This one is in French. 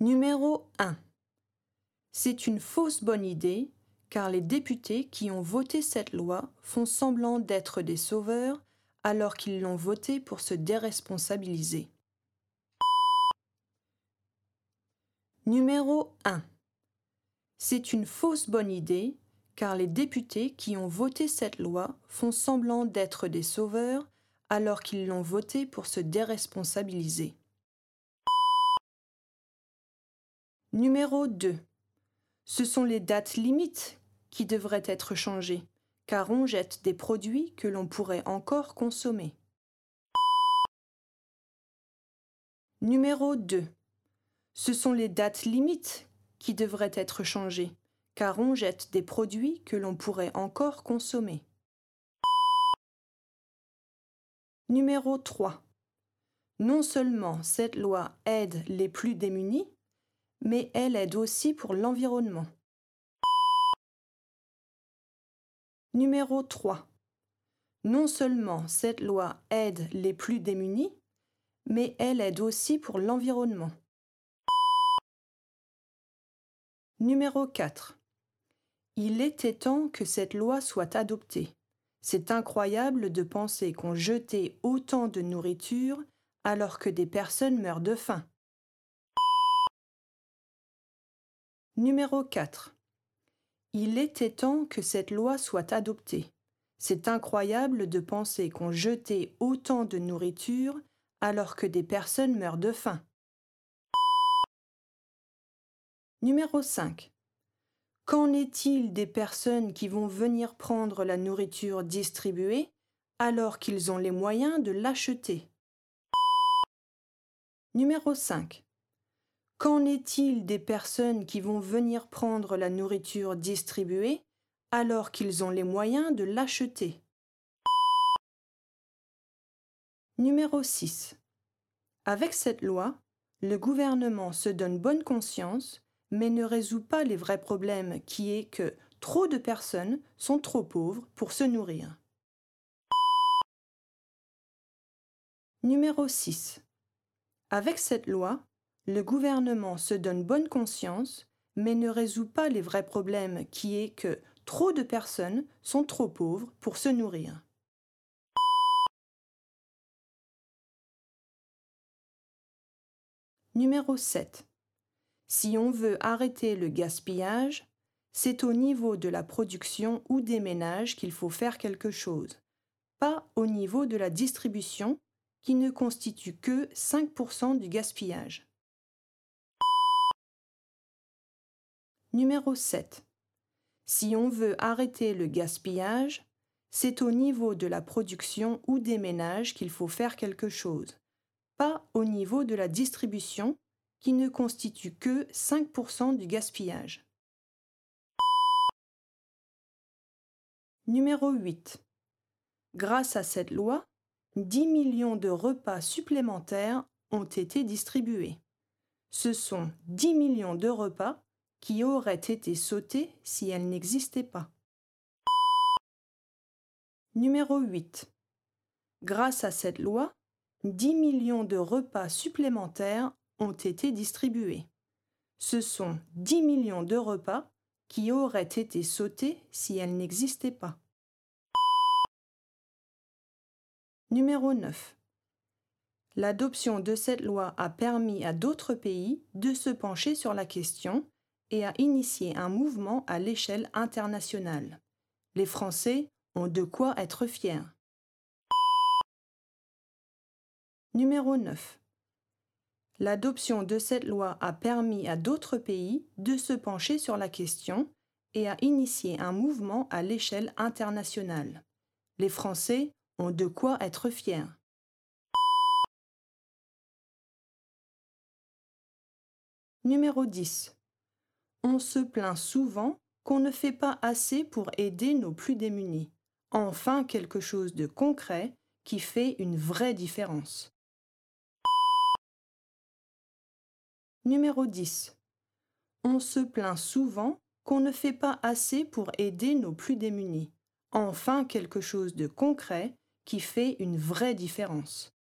Numéro 1. C'est une fausse bonne idée car les députés qui ont voté cette loi font semblant d'être des sauveurs alors qu'ils l'ont votée pour se déresponsabiliser. Numéro 1. C'est une fausse bonne idée car les députés qui ont voté cette loi font semblant d'être des sauveurs alors qu'ils l'ont votée pour se déresponsabiliser. Numéro 2. Ce sont les dates limites qui devraient être changées, car on jette des produits que l'on pourrait encore consommer. Numéro 2. Ce sont les dates limites qui devraient être changées, car on jette des produits que l'on pourrait encore consommer. Numéro 3. Non seulement cette loi aide les plus démunis, mais elle aide aussi pour l'environnement. Numéro 3. Non seulement cette loi aide les plus démunis, mais elle aide aussi pour l'environnement. Numéro 4. Il était temps que cette loi soit adoptée. C'est incroyable de penser qu'on jetait autant de nourriture alors que des personnes meurent de faim. Numéro 4. Il était temps que cette loi soit adoptée. C'est incroyable de penser qu'on jetait autant de nourriture alors que des personnes meurent de faim. Numéro 5. Qu'en est-il des personnes qui vont venir prendre la nourriture distribuée alors qu'ils ont les moyens de l'acheter? Numéro 5. Qu'en est-il des personnes qui vont venir prendre la nourriture distribuée alors qu'ils ont les moyens de l'acheter? Numéro 6. Avec cette loi, le gouvernement se donne bonne conscience, mais ne résout pas les vrais problèmes qui est que trop de personnes sont trop pauvres pour se nourrir. Numéro 6. Avec cette loi, le gouvernement se donne bonne conscience, mais ne résout pas les vrais problèmes qui est que trop de personnes sont trop pauvres pour se nourrir. Numéro 7. Si on veut arrêter le gaspillage, c'est au niveau de la production ou des ménages qu'il faut faire quelque chose, pas au niveau de la distribution qui ne constitue que 5% du gaspillage. Numéro 7. Si on veut arrêter le gaspillage, c'est au niveau de la production ou des ménages qu'il faut faire quelque chose, pas au niveau de la distribution qui ne constitue que 5% du gaspillage. Numéro 8. Grâce à cette loi, 10 millions de repas supplémentaires ont été distribués. Ce sont 10 millions de repas qui auraient été sautés si elles n'existaient pas. Numéro 8. Grâce à cette loi, 10 millions de repas supplémentaires ont été distribués. Ce sont 10 millions de repas qui auraient été sautés si elles n'existaient pas. Numéro 9. L'adoption de cette loi a permis à d'autres pays de se pencher sur la question et a initié un mouvement à l'échelle internationale. Les Français ont de quoi être fiers. Numéro 9. L'adoption de cette loi a permis à d'autres pays de se pencher sur la question et a initié un mouvement à l'échelle internationale. Les Français ont de quoi être fiers. Numéro 10. On se plaint souvent qu'on ne fait pas assez pour aider nos plus démunis. Enfin quelque chose de concret qui fait une vraie différence. Numéro 10. On se plaint souvent qu'on ne fait pas assez pour aider nos plus démunis. Enfin quelque chose de concret qui fait une vraie différence.